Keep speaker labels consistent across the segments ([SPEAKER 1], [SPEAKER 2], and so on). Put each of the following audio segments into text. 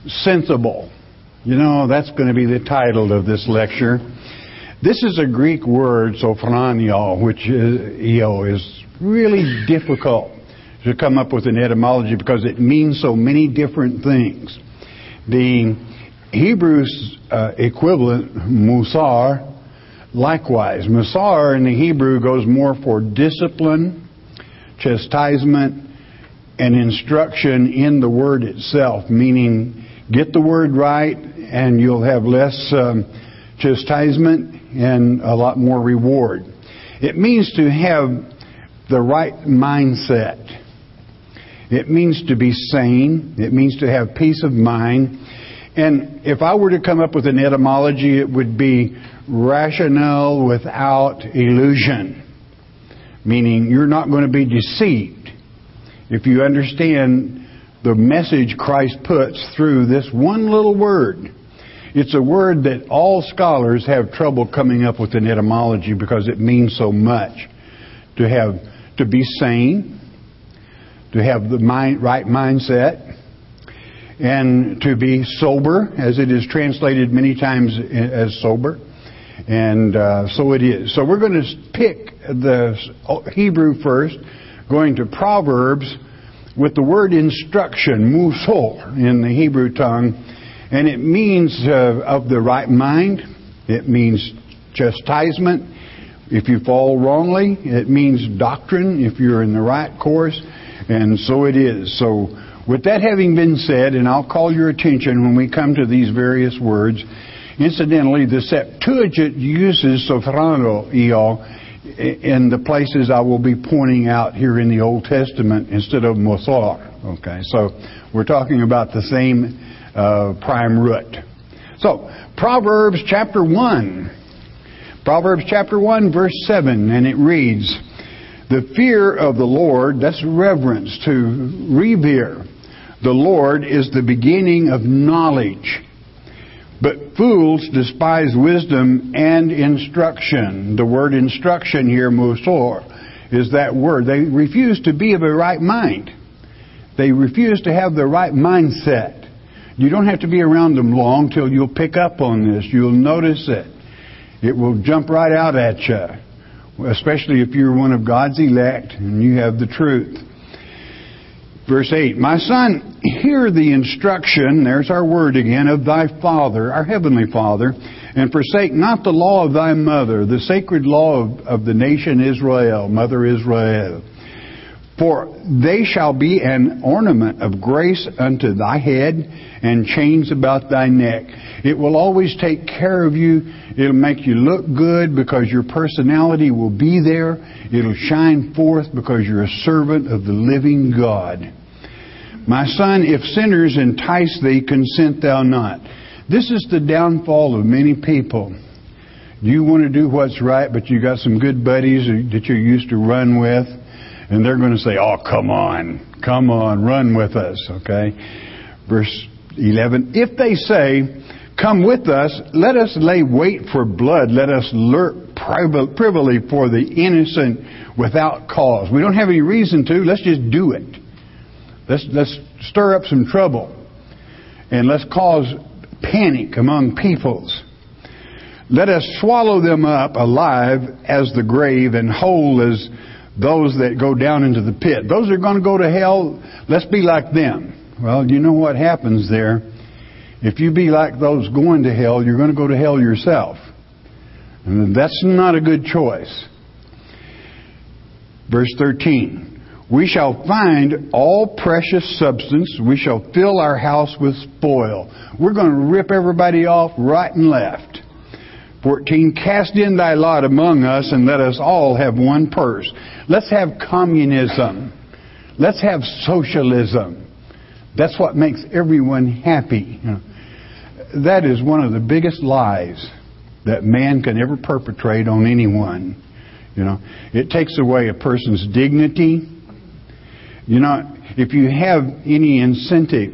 [SPEAKER 1] sensible. You know, that's going to be the title of this lecture. This is a Greek word, sophronio, which is really difficult to come up with an etymology because it means so many different things. The Hebrew equivalent, musar, likewise. Musar in the Hebrew goes more for discipline, chastisement, and instruction in the word itself, meaning get the word right and you'll have less chastisement and a lot more reward. It means to have the right mindset. It means to be sane. It means to have peace of mind. And if I were to come up with an etymology, it would be rationale without illusion, meaning you're not going to be deceived if you understand the message Christ puts through this one little word. It's a word that all scholars have trouble coming up with an etymology because it means so much. To be sane, to have the right mindset, and to be sober, as it is translated many times as sober. And so it is. So we're going to pick the Hebrew first, going to Proverbs with the word instruction, musor, in the Hebrew tongue. And it means of the right mind. It means chastisement if you fall wrongly. It means doctrine if you're in the right course. And so it is. So with that having been said, and I'll call your attention when we come to these various words. Incidentally, the Septuagint uses sophronio in the places I will be pointing out here in the Old Testament instead of musar. Okay, so we're talking about the same prime root. So, Proverbs chapter 1. Proverbs chapter 1 verse 7, and it reads, "The fear of the Lord," that's reverence, to revere, "the Lord is the beginning of knowledge. But fools despise wisdom and instruction." The word instruction here, musor, is that word. They refuse to be of a right mind. They refuse to have the right mindset. You don't have to be around them long till you'll pick up on this. You'll notice it. It will jump right out at you, especially if you're one of God's elect and you have the truth. Verse 8, "My son, hear the instruction," there's our word again, "of thy Father," our heavenly Father, "and forsake not the law of thy mother," the sacred law of the nation Israel, Mother Israel. "For they shall be an ornament of grace unto thy head, and chains about thy neck." It will always take care of you. It'll make you look good because your personality will be there. It'll shine forth because you're a servant of the living God. "My son, if sinners entice thee, consent thou not." This is the downfall of many people. You want to do what's right, but you got some good buddies that you're used to run with, and they're going to say, "Oh, come on, run with us." Okay? Verse 11, "If they say, come with us, let us lay wait for blood, let us lurk privily for the innocent without cause." We don't have any reason to. Let's just do it. Let's stir up some trouble. And let's cause panic among peoples. "Let us swallow them up alive as the grave, and whole as those that go down into the pit." Those are going to go to hell. Let's be like them. Well, you know what happens there. If you be like those going to hell, you're going to go to hell yourself. And that's not a good choice. Verse 13, "We shall find all precious substance. We shall fill our house with spoil." We're going to rip everybody off right and left. 14, "Cast in thy lot among us, and let us all have one purse." Let's have communism. Let's have socialism. That's what makes everyone happy. That is one of the biggest lies that man can ever perpetrate on anyone. It takes away a person's dignity. If you have any incentive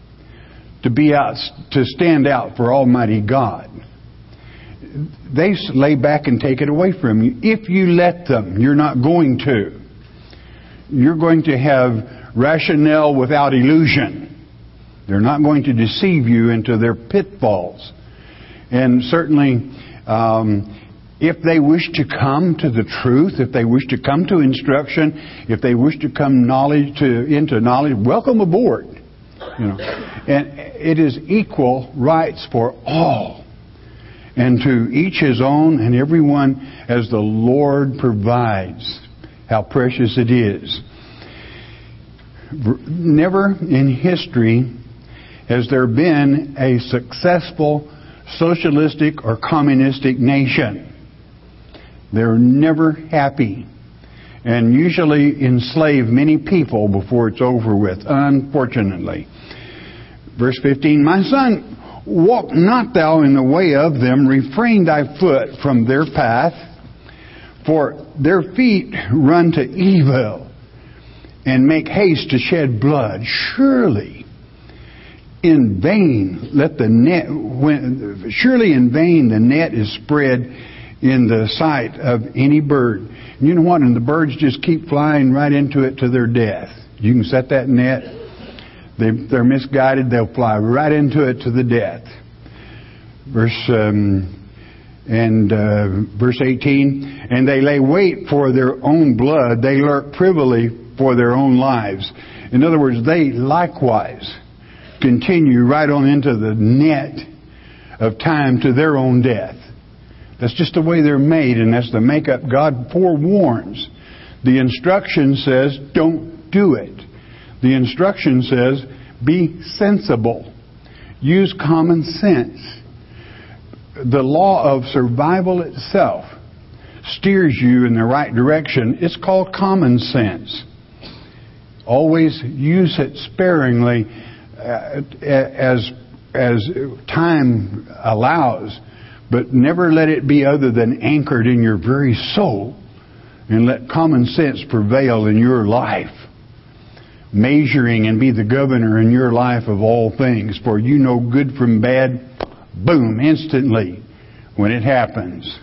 [SPEAKER 1] to stand out for Almighty God, they lay back and take it away from you. If you let them, you're not going to. You're going to have rationale without illusion. They're not going to deceive you into their pitfalls. And certainly, if they wish to come to the truth, if they wish to come to instruction, if they wish to come into knowledge, welcome aboard. And it is equal rights for all. And to each his own, and everyone as the Lord provides. How precious it is. Never in history has there been a successful socialistic or communistic nation. They're never happy, and usually enslave many people before it's over with, unfortunately. Verse 15, my son, walk not thou in the way of them, refrain thy foot from their path, for their feet run to evil, and make haste to shed blood. Surely in vain in vain the net is spread in the sight of any bird. And you know what? And the birds just keep flying right into it to their death. You can set that net. They're misguided. They'll fly right into it to the death. Verse 18, and they lay wait for their own blood. They lurk privily for their own lives. In other words, they likewise continue right on into the net of time to their own death. That's just the way they're made, and that's the makeup. God forewarns. The instruction says, don't do it. The instruction says, be sensible. Use common sense. The law of survival itself steers you in the right direction. It's called common sense. Always use it sparingly as time allows, but never let it be other than anchored in your very soul, and let common sense prevail in your life. Measuring and be the governor in your life of all things, for you know good from bad, boom, instantly when it happens.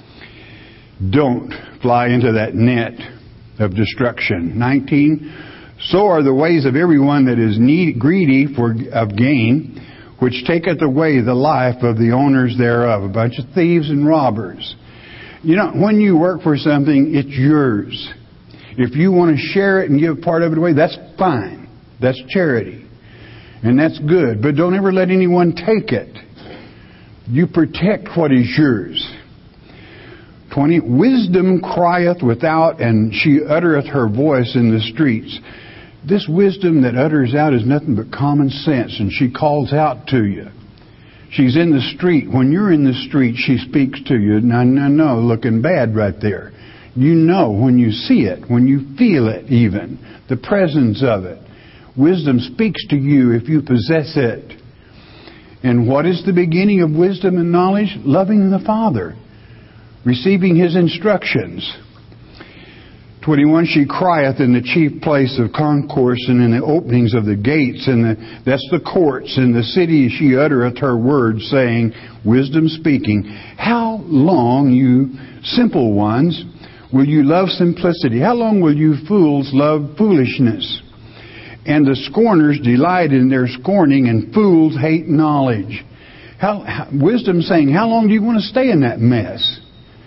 [SPEAKER 1] Don't fly into that net of destruction. 19, so are the ways of everyone that is greedy of gain, which taketh away the life of the owners thereof. A bunch of thieves and robbers. You know, when you work for something, it's yours. If you want to share it and give part of it away, that's fine. That's charity. And that's good. But don't ever let anyone take it. You protect what is yours. 20, wisdom crieth without, and she uttereth her voice in the streets. This wisdom that utters out is nothing but common sense, and she calls out to you. She's in the street. When you're in the street, she speaks to you. No, looking bad right there. You know when you see it, when you feel it even, the presence of it. Wisdom speaks to you if you possess it. And what is the beginning of wisdom and knowledge? Loving the Father. Receiving His instructions. 21, she crieth in the chief place of concourse and in the openings of the gates, and that's the courts. In the city she uttereth her words, saying, wisdom speaking, how long, you simple ones, will you love simplicity? How long will you fools love foolishness? And the scorners delight in their scorning, and fools hate knowledge. Wisdom saying, how long do you want to stay in that mess?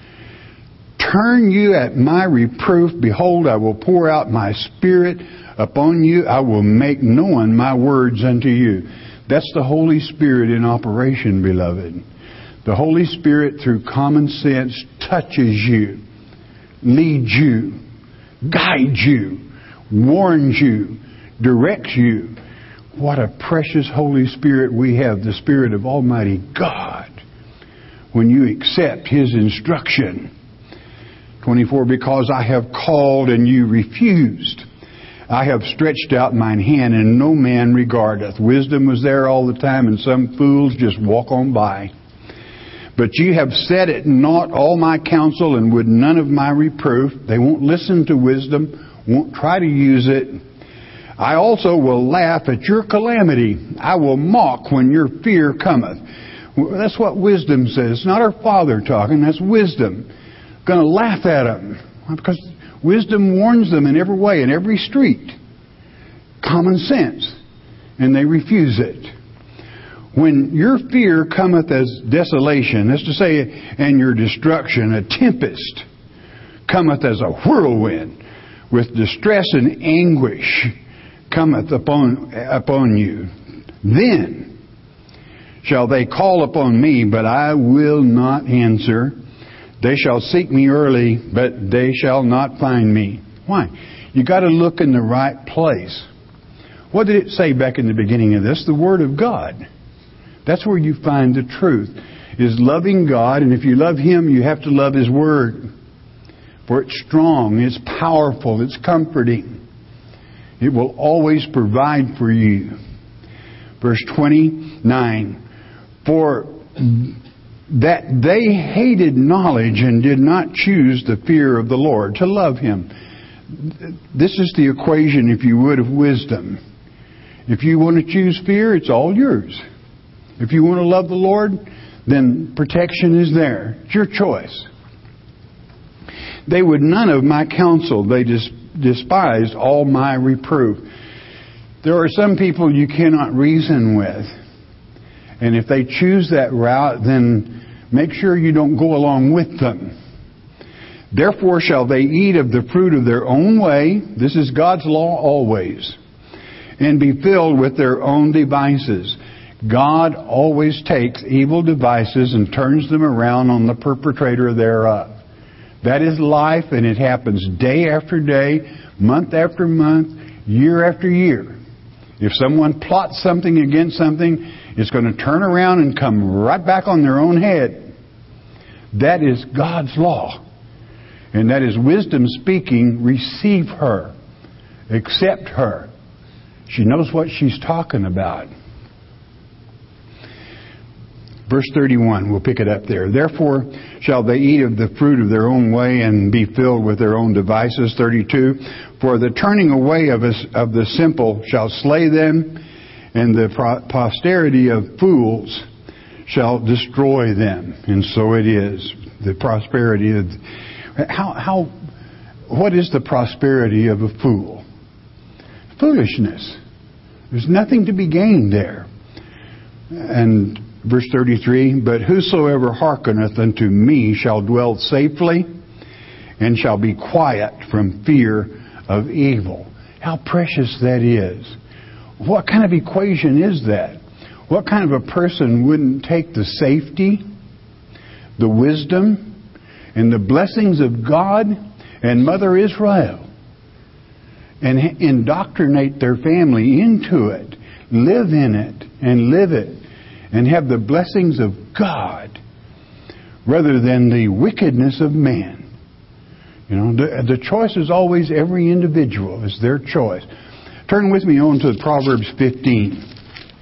[SPEAKER 1] Turn you at my reproof. Behold, I will pour out my Spirit upon you. I will make known my words unto you. That's the Holy Spirit in operation, beloved. The Holy Spirit, through common sense, touches you, leads you, guides you, warns you, directs you. What a precious Holy Spirit we have, the Spirit of Almighty God, when you accept His instruction. 24, because I have called and you refused. I have stretched out mine hand and no man regardeth. Wisdom was there all the time, and some fools just walk on by. But you have set at naught all my counsel and would none of my reproof. They won't listen to wisdom, won't try to use it. I also will laugh at your calamity. I will mock when your fear cometh. That's what wisdom says. It's not our Father talking, that's wisdom. Going to laugh at them, because wisdom warns them in every way, in every street. Common sense. and they refuse it. When your fear cometh as desolation, that's to say, and your destruction, a tempest, cometh as a whirlwind, with distress and anguish cometh upon you, then shall they call upon me, but I will not answer. They shall seek me early, but they shall not find me. Why? You got to look in the right place. What did it say back in the beginning of this? The Word of God. That's where you find the truth, is loving God. And if you love Him, you have to love His Word. For it's strong, it's powerful, it's comforting. It will always provide for you. Verse 29. For that they hated knowledge and did not choose the fear of the Lord, to love Him. This is the equation, if you would, of wisdom. If you want to choose fear, it's all yours. If you want to love the Lord, then protection is there. It's your choice. They would none of my counsel. They despised all my reproof. There are some people you cannot reason with. And if they choose that route, then make sure you don't go along with them. Therefore shall they eat of the fruit of their own way. This is God's law always. And be filled with their own devices. God always takes evil devices and turns them around on the perpetrator thereof. That is life, and it happens day after day, month after month, year after year. If someone plots something against something, it's going to turn around and come right back on their own head. That is God's law. And that is wisdom speaking. Receive her. Accept her. She knows what she's talking about. Verse 31, we'll pick it up there. Therefore shall they eat of the fruit of their own way and be filled with their own devices. 32, for the turning away of the simple shall slay them, and the posterity of fools shall destroy them. And so it is. The prosperity of... What is the prosperity of a fool? Foolishness. There's nothing to be gained there. And verse 33, but whosoever hearkeneth unto me shall dwell safely, and shall be quiet from fear of evil. How precious that is. What kind of equation is that? What kind of a person wouldn't take the safety, the wisdom, and the blessings of God and Mother Israel and indoctrinate their family into it, live in it, and live it, and have the blessings of God rather than the wickedness of man? You know, the choice is always every individual. It's their choice. Turn with me on to Proverbs 15.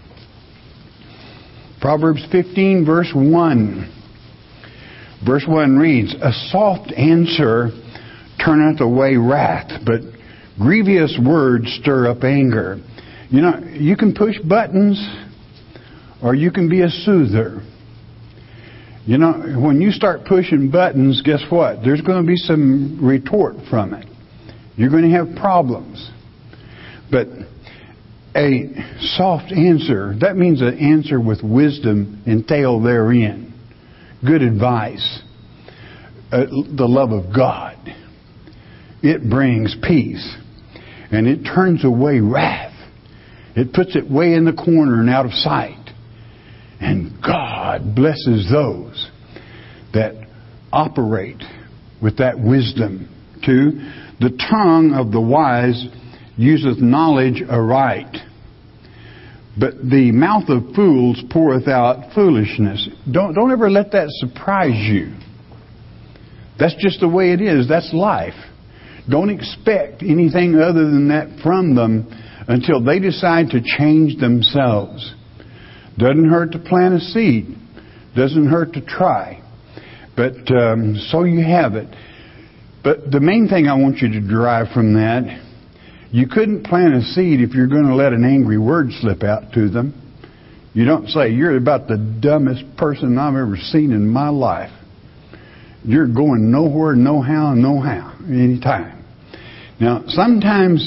[SPEAKER 1] Proverbs 15, verse 1. Verse 1 reads, a soft answer turneth away wrath, but grievous words stir up anger. You know, you can push buttons, or you can be a soother. You know, when you start pushing buttons, guess what? There's going to be some retort from it. You're going to have problems. But a soft answer, that means an answer with wisdom entailed therein. Good advice. The love of God. It brings peace. And it turns away wrath. It puts it way in the corner and out of sight. And God blesses those that operate with that wisdom. 2, the tongue of the wise useth knowledge aright, but the mouth of fools poureth out foolishness. Don't ever let that surprise you. That's just the way it is. That's life. Don't expect anything other than that from them until they decide to change themselves. Doesn't hurt to plant a seed. Doesn't hurt to try. But so you have it. But the main thing I want you to derive from that, you couldn't plant a seed if you're going to let an angry word slip out to them. You don't say, you're about the dumbest person I've ever seen in my life. You're going nowhere, no how, anytime. Now, sometimes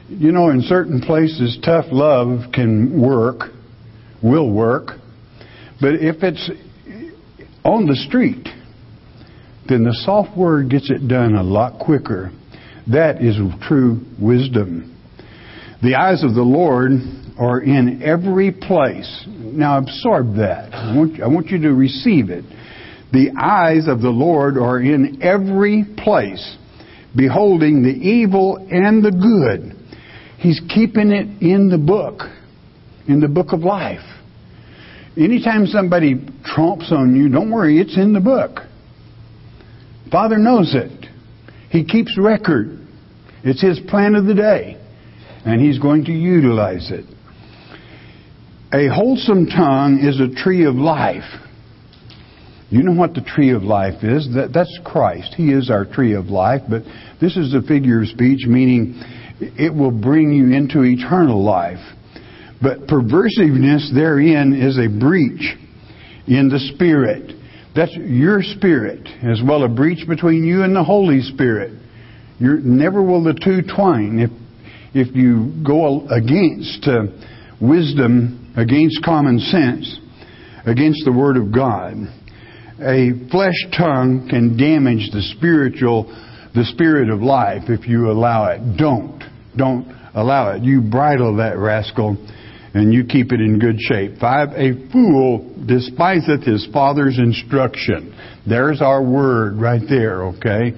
[SPEAKER 1] You know, in certain places, tough love will work. But if it's on the street, then the soft word gets it done a lot quicker. That is true wisdom. The eyes of the Lord are in every place. Now absorb that. I want you to receive it. The eyes of the Lord are in every place, beholding the evil and the good. He's keeping it in the book of life. Anytime somebody trumps on you, don't worry, it's in the book. Father knows it. He keeps record. It's His plan of the day, and He's going to utilize it. A wholesome tongue is a tree of life. You know what the tree of life is? That's Christ. He is our tree of life, but this is a figure of speech, meaning it will bring you into eternal life. But perversiveness therein is a breach in the Spirit. That's your spirit, as well a breach between you and the Holy Spirit. Never will the two twine. If you go against wisdom, against common sense, against the Word of God, a flesh tongue can damage the spirit of life if you allow it. Don't allow it. You bridle that rascal and you keep it in good shape. 5, a fool despiseth his father's instruction. There's our word right there, okay?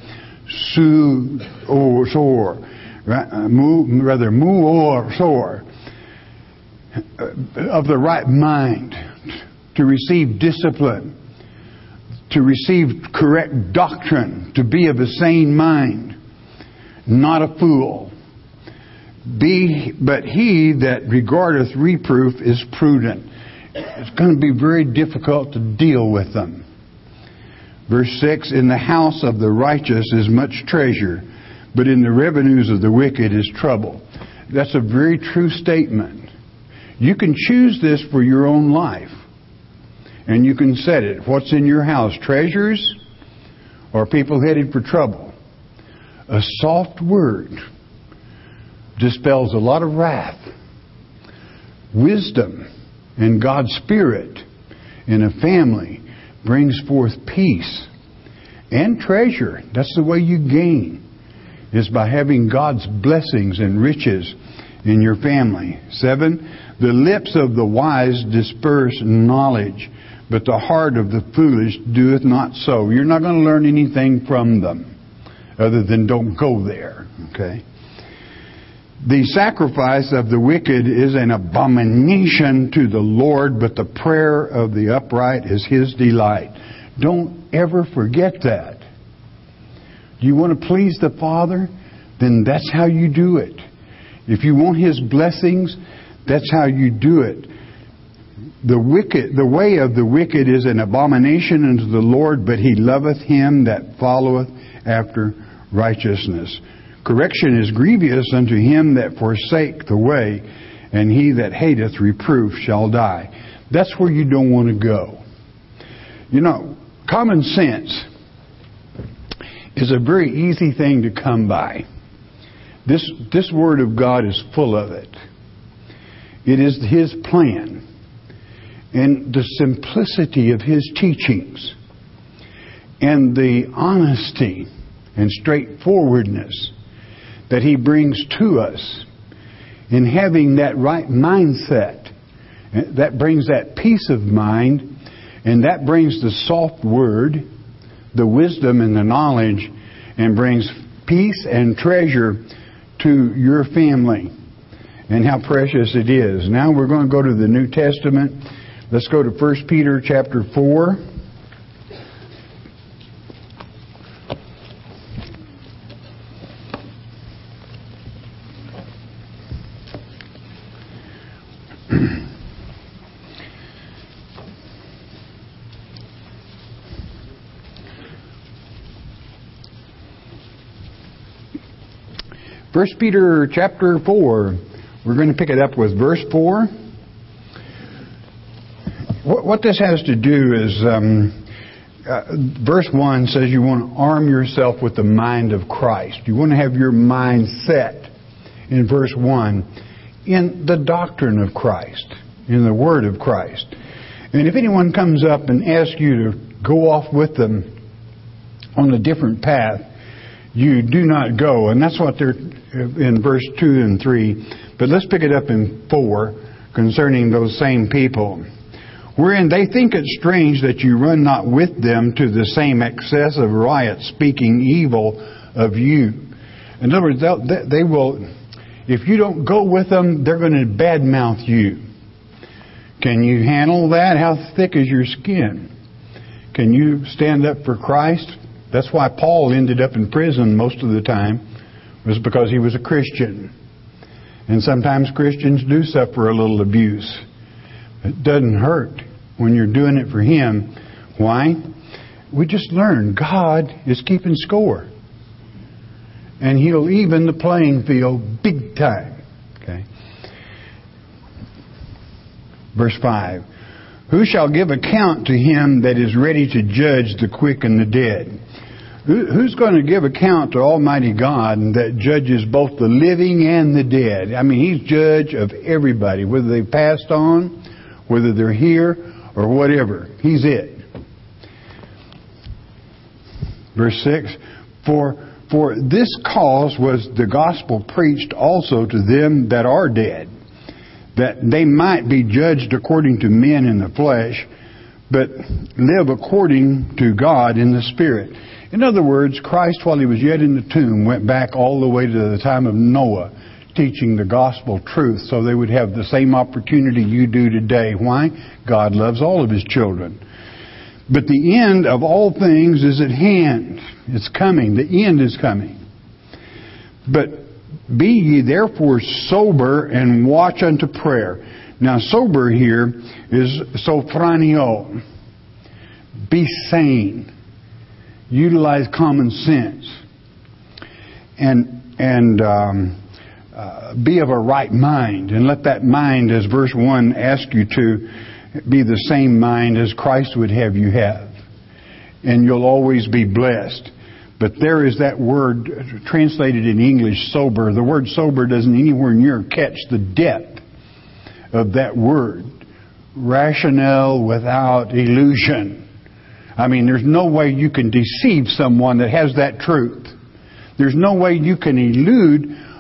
[SPEAKER 1] Of the right mind, to receive discipline, to receive correct doctrine, to be of a sane mind, not a fool. But he that regardeth reproof is prudent. It's going to be very difficult to deal with them. Verse 6, in the house of the righteous is much treasure, but in the revenues of the wicked is trouble. That's a very true statement. You can choose this for your own life. And you can set it. What's in your house? Treasures or people headed for trouble? A soft word dispels a lot of wrath. Wisdom and God's Spirit in a family brings forth peace and treasure. That's the way you gain, is by having God's blessings and riches in your family. 7, the lips of the wise disperse knowledge, but the heart of the foolish doeth not so. You're not going to learn anything from them other than don't go there. Okay? The sacrifice of the wicked is an abomination to the Lord, but the prayer of the upright is His delight. Don't ever forget that. Do you want to please the Father? Then that's how you do it. If you want His blessings, that's how you do it. The way of the wicked is an abomination unto the Lord, but He loveth him that followeth after righteousness. Correction is grievous unto him that forsake the way, and he that hateth reproof shall die. That's where you don't want to go. You know, common sense is a very easy thing to come by. This Word of God is full of it. It is His plan. And the simplicity of His teachings, and the honesty and straightforwardness that He brings to us in having that right mindset, that brings that peace of mind, and that brings the soft word, the wisdom and the knowledge, and brings peace and treasure to your family. And how precious it is. Now we're going to go to the New Testament. Let's go to 1 Peter chapter 4. First Peter chapter 4. We're going to pick it up with verse 4. What this has to do is, verse 1 says you want to arm yourself with the mind of Christ. You want to have your mind set in verse 1 in the doctrine of Christ, in the Word of Christ. And if anyone comes up and asks you to go off with them on a different path, you do not go. And that's what they're in verse 2 and 3. But let's pick it up in 4 concerning those same people. Wherein they think it strange that you run not with them to the same excess of riot, speaking evil of you. In other words, they will, if you don't go with them, they're going to badmouth you. Can you handle that? How thick is your skin? Can you stand up for Christ? That's why Paul ended up in prison most of the time, was because he was a Christian. And sometimes Christians do suffer a little abuse. It doesn't hurt when you're doing it for Him. Why? We just learned God is keeping score. And He'll even the playing field big time. Okay. Verse 5. Who shall give account to Him that is ready to judge the quick and the dead? Who's going to give account to Almighty God that judges both the living and the dead? I mean, He's judge of everybody, whether they've passed on, whether they're here, or whatever. He's it. Verse 6, For this cause was the gospel preached also to them that are dead, that they might be judged according to men in the flesh, but live according to God in the Spirit. In other words, Christ, while He was yet in the tomb, went back all the way to the time of Noah, teaching the gospel truth, so they would have the same opportunity you do today. Why? God loves all of His children. But the end of all things is at hand. It's coming. The end is coming. But be ye therefore sober and watch unto prayer. Now, sober here is sophronio. Be sane. Utilize common sense. And be of a right mind. And let that mind, as verse 1 asks you to, be the same mind as Christ would have you have. And you'll always be blessed. But there is that word translated in English, sober. The word sober doesn't anywhere near catch the depth of that word. Rationale without illusion. I mean, there's no way you can deceive someone that has that truth. There's no way you can elude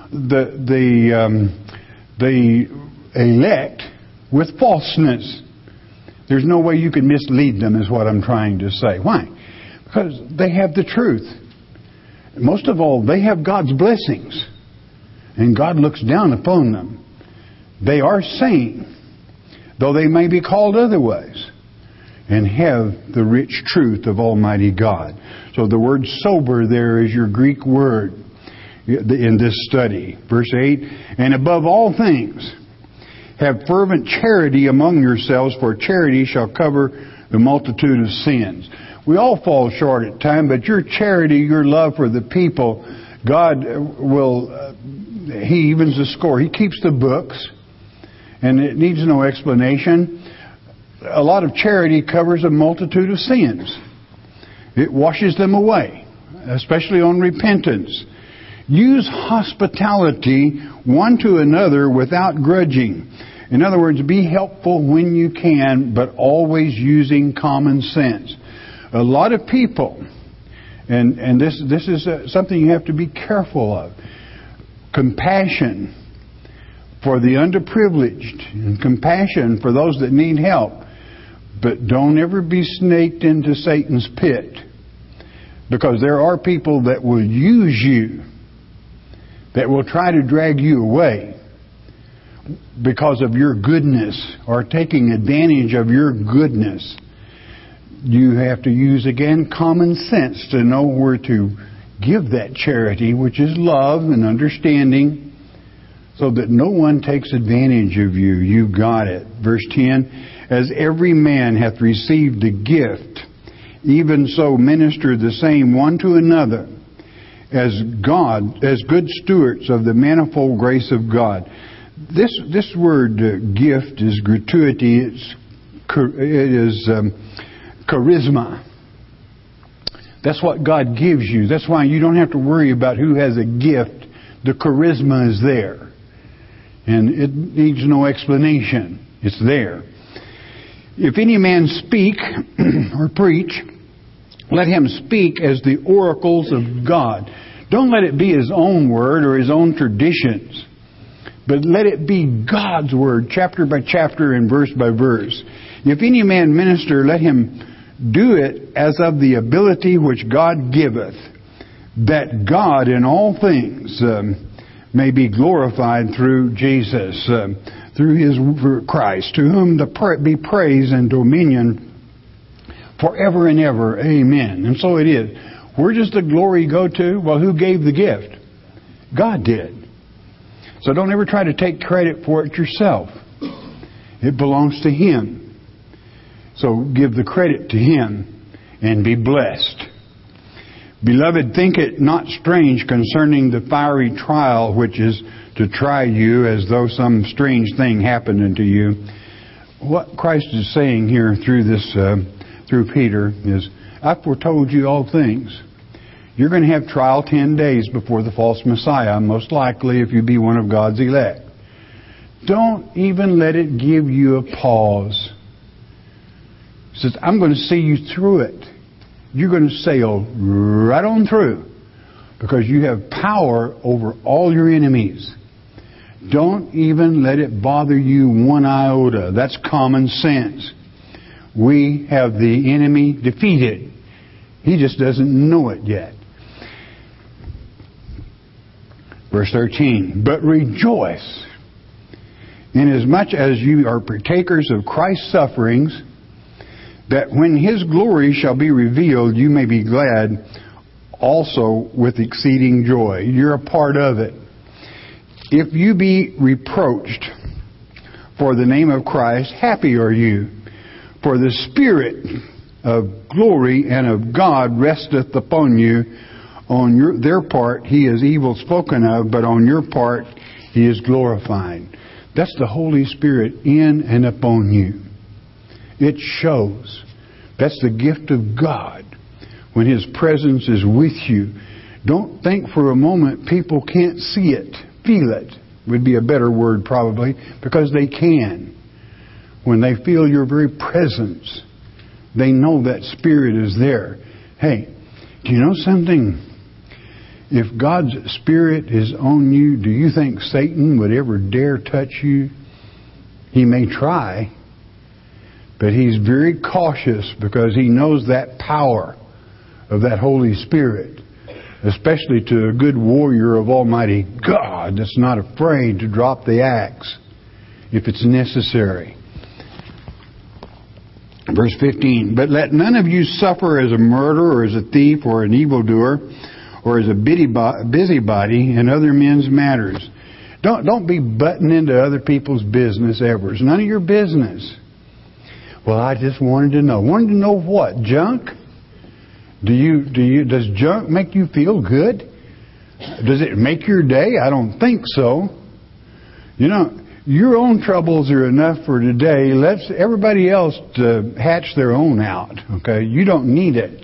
[SPEAKER 1] the elect with falseness. There's no way you can mislead them, is what I'm trying to say. Why? Because they have the truth. Most of all, they have God's blessings. And God looks down upon them. They are sane, though they may be called otherwise, and have the rich truth of Almighty God. So the word sober there is your Greek word in this study. Verse 8, and above all things, have fervent charity among yourselves, for charity shall cover the multitude of sins. We all fall short at times, but your charity, your love for the people, God will, He evens the score. He keeps the books, and it needs no explanation. A lot of charity covers a multitude of sins. It washes them away, especially on repentance. Use hospitality one to another without grudging. In other words, be helpful when you can, but always using common sense. A lot of people, and this is something you have to be careful of. Compassion for the underprivileged and compassion for those that need help. But don't ever be snaked into Satan's pit, because there are people that will use you, that will try to drag you away because of your goodness or taking advantage of your goodness. You have to use, again, common sense to know where to give that charity, which is love and understanding, so that no one takes advantage of you. You got it. Verse 10, as every man hath received a gift, even so minister the same one to another, as good stewards of the manifold grace of God. This word gift is gratuity. It is charisma. That's what God gives you. That's why you don't have to worry about who has a gift The charisma is there. And it needs no explanation. It's there. If any man speak or preach, let him speak as the oracles of God. Don't let it be his own word or his own traditions, but let it be God's word, chapter by chapter and verse by verse. If any man minister, let him do it as of the ability which God giveth, that God in all things may be glorified through Jesus, through His Christ, to whom be praise and dominion forever and ever. Amen. And so it is. Where does the glory go to? Well, who gave the gift? God did. So don't ever try to take credit for it yourself. It belongs to Him. So give the credit to Him and be blessed. Beloved, think it not strange concerning the fiery trial which is to try you, as though some strange thing happened unto you. What Christ is saying here through Peter is, I've foretold you all things. You're going to have trial 10 days before the false Messiah, most likely if you be one of God's elect. Don't even let it give you a pause. He says, I'm going to see you through it. You're going to sail right on through because you have power over all your enemies. Don't even let it bother you one iota. That's common sense. We have the enemy defeated. He just doesn't know it yet. Verse 13, but rejoice, inasmuch as you are partakers of Christ's sufferings, that when His glory shall be revealed, you may be glad also with exceeding joy. You're a part of it. If you be reproached for the name of Christ, happy are you, for the Spirit of glory and of God resteth upon you. On their part He is evil spoken of, but on your part He is glorified. That's the Holy Spirit in and upon you. It shows. That's the gift of God when His presence is with you. Don't think for a moment people can't see it. Feel it would be a better word probably, because they can. When they feel your very presence, they know that Spirit is there. Hey, do you know something? If God's Spirit is on you, do you think Satan would ever dare touch you? He may try, but he's very cautious because he knows that power of that Holy Spirit, especially to a good warrior of Almighty God that's not afraid to drop the axe if it's necessary. Verse 15, but let none of you suffer as a murderer or as a thief or an evildoer or as a busybody in other men's matters. Don't be butting into other people's business ever. It's none of your business. Well, I just wanted to know. Wanted to know what? Junk? Does junk make you feel good? Does it make your day? I don't think so. You know, your own troubles are enough for today. Let everybody else hatch their own out. Okay? You don't need it.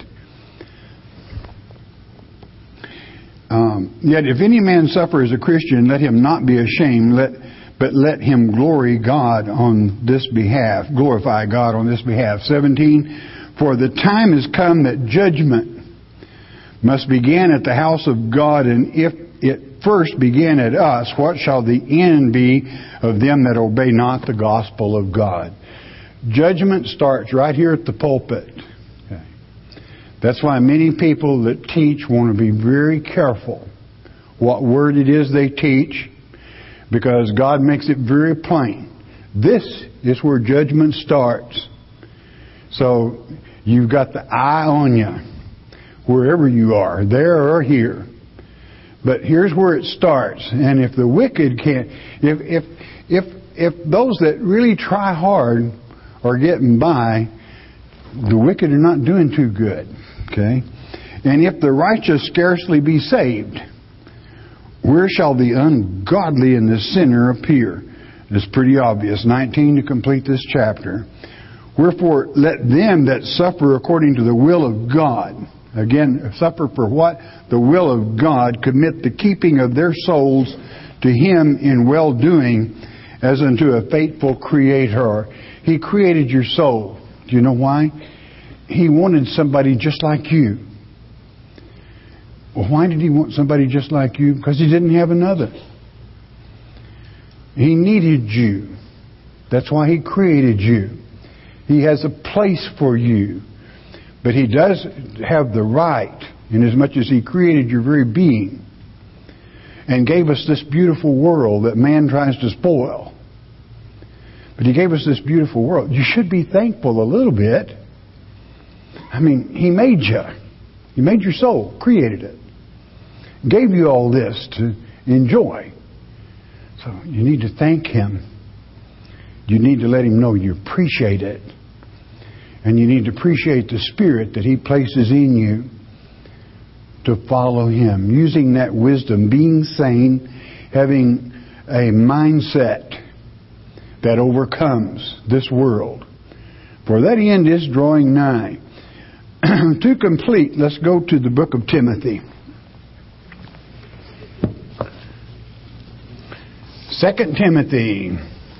[SPEAKER 1] Yet if any man suffer as a Christian, let him not be ashamed, but let him glorify God on this behalf. 17, for the time is come that judgment must begin at the house of God, and if it first began at us, what shall the end be of them that obey not the gospel of God? Judgment starts right here at the pulpit. Okay. That's why many people that teach want to be very careful what word it is they teach, because God makes it very plain. This is where judgment starts. So you've got the eye on you, wherever you are, there or here. But here's where it starts. And if the wicked can't, if those that really try hard are getting by, the wicked are not doing too good. Okay? And if the righteous scarcely be saved, where shall the ungodly and the sinner appear? It's pretty obvious. 19 to complete this chapter. Wherefore, let them that suffer according to the will of God. Again, suffer for what? The will of God. Commit the keeping of their souls to Him in well-doing as unto a faithful Creator. He created your soul. Do you know why? He wanted somebody just like you. Well, why did He want somebody just like you? Because He didn't have another. He needed you. That's why He created you. He has a place for you. But He does have the right, inasmuch as He created your very being and gave us this beautiful world that man tries to spoil. But He gave us this beautiful world. You should be thankful a little bit. I mean, He made you. He made your soul, created it. Gave you all this to enjoy. So you need to thank Him. You need to let Him know you appreciate it. And you need to appreciate the Spirit that He places in you to follow Him. Using that wisdom, being sane, having a mindset that overcomes this world. For that end is drawing nigh. To complete, let's go to the book of Timothy. 2 Timothy.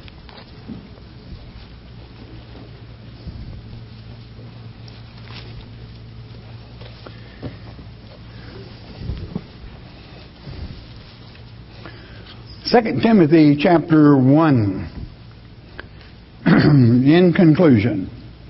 [SPEAKER 1] Second Timothy chapter 1. In conclusion,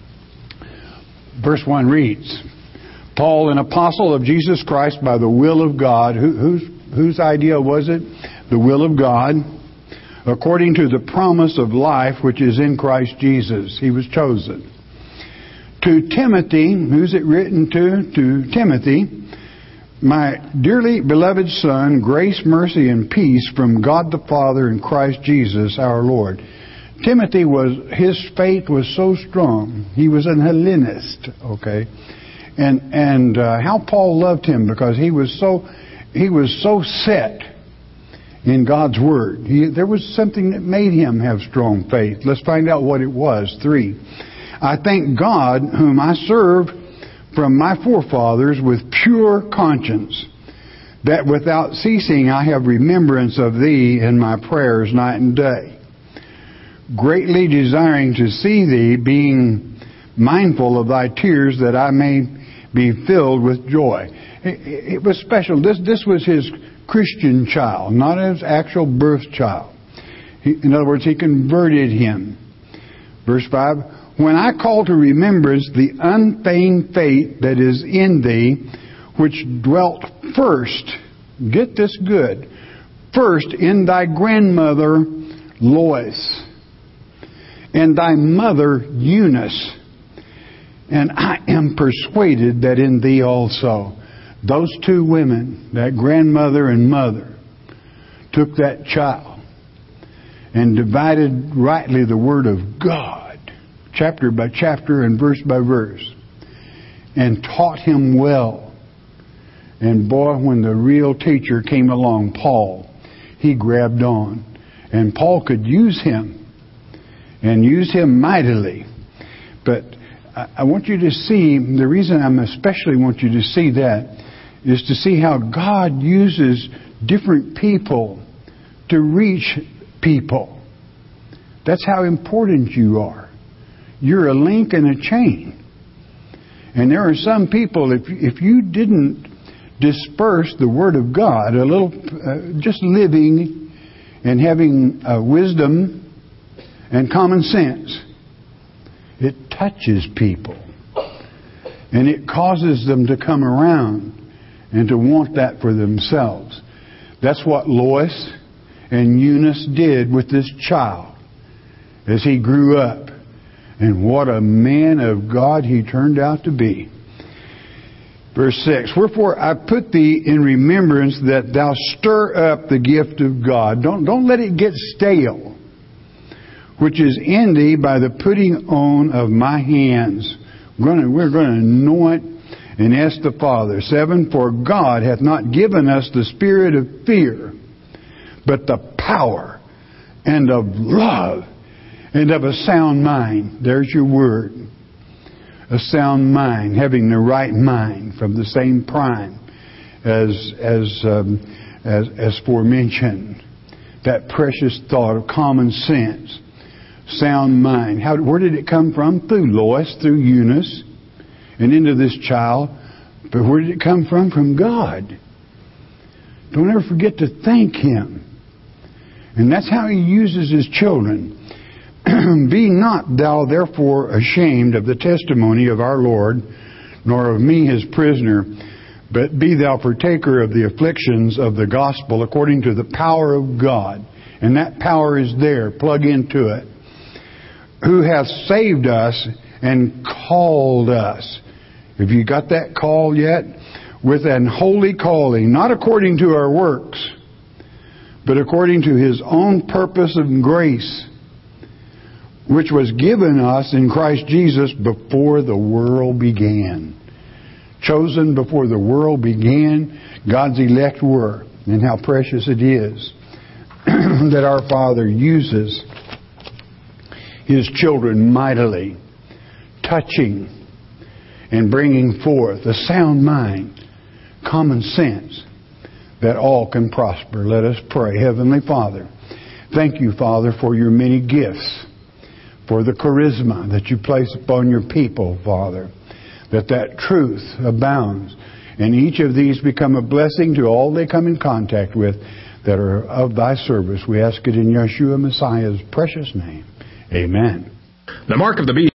[SPEAKER 1] verse 1 reads, Paul, an apostle of Jesus Christ by the will of God. Whose idea was it? The will of God. According to the promise of life which is in Christ Jesus. He was chosen. To Timothy, who's it written to? To Timothy, my dearly beloved son, grace, mercy, and peace from God the Father and Christ Jesus our Lord. Timothy his faith was so strong. He was an Hellenist, okay? And how Paul loved him because he was so set in God's Word. There was something that made him have strong faith. Let's find out what it was. 3. I thank God, whom I serve from my forefathers with pure conscience, that without ceasing I have remembrance of thee in my prayers night and day, greatly desiring to see thee, being mindful of thy tears, that I may be filled with joy. It was special. This was his Christian child, not his actual birth child. In other words, he converted him. Verse 5, when I call to remembrance the unfeigned faith that is in thee, which dwelt first, get this good, first in thy grandmother Lois, and thy mother Eunice, and I am persuaded that in thee also. Those two women, that grandmother and mother, took that child and divided rightly the Word of God, chapter by chapter and verse by verse, and taught him well. And boy, when the real teacher came along, Paul, he grabbed on. And Paul could use him, and use him mightily. But I want you to see, the reason I especially want you to see that is to see how God uses different people to reach people. That's how important you are. You're a link in a chain. And there are some people, if you didn't disperse the Word of God, a little, just living and having wisdom and common sense, it touches people. And it causes them to come around and to want that for themselves. That's what Lois and Eunice did with this child as he grew up. And what a man of God he turned out to be. Verse 6, wherefore I put thee in remembrance that thou stir up the gift of God. Don't let it get stale, which is in thee by the putting on of my hands. We're going to anoint and ask the Father. 7, for God hath not given us the spirit of fear, but the power and of love and of a sound mind. There's your word. a sound mind, having the right mind from the same prime as forementioned. That precious thought of common sense, sound mind. Where did it come from? Through Lois, through Eunice, and into this child. But where did it come from? From God. Don't ever forget to thank Him. And that's how He uses His children. Be not thou therefore ashamed of the testimony of our Lord, nor of me His prisoner, but be thou partaker of the afflictions of the gospel according to the power of God. And that power is there. Plug into it. Who hath saved us and called us. Have you got that call yet? With an holy calling, not according to our works, but according to His own purpose and grace, which was given us in Christ Jesus before the world began. Chosen before the world began, God's elect were. And how precious it is that our Father uses His children mightily, touching and bringing forth a sound mind, common sense, that all can prosper. Let us pray. Heavenly Father, thank you, Father, for your many gifts, for the charisma that you place upon your people, Father, that truth abounds, and each of these become a blessing to all they come in contact with that are of thy service. We ask it in Yeshua Messiah's precious name. Amen.
[SPEAKER 2] The mark of the beast